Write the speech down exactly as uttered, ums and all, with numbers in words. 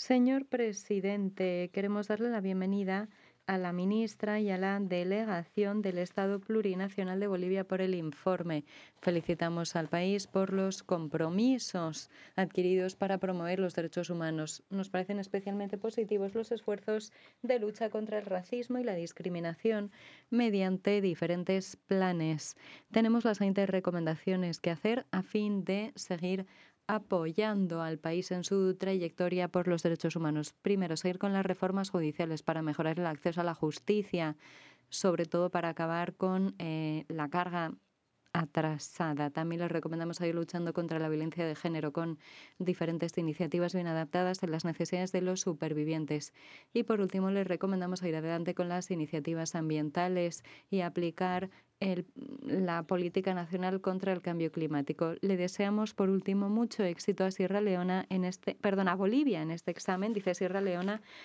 Señor presidente, queremos darle la bienvenida a la ministra y a la delegación del Estado Plurinacional de Bolivia por el informe. Felicitamos al país por los compromisos adquiridos para promover los derechos humanos. Nos parecen especialmente positivos los esfuerzos de lucha contra el racismo y la discriminación mediante diferentes planes. Tenemos las siguientes recomendaciones que hacer a fin de seguir apoyando al país en su trayectoria por los derechos humanos. Primero, seguir con las reformas judiciales para mejorar el acceso a la justicia, sobre todo para acabar con eh, la carga atrasada. También les recomendamos seguir luchando contra la violencia de género con diferentes iniciativas bien adaptadas a las necesidades de los supervivientes. Y por último, les recomendamos seguir adelante con las iniciativas ambientales y aplicar el, la política nacional contra el cambio climático. Le deseamos, por último, mucho éxito a Sierra Leona en este, perdón, a Bolivia en este examen, dice Sierra Leona,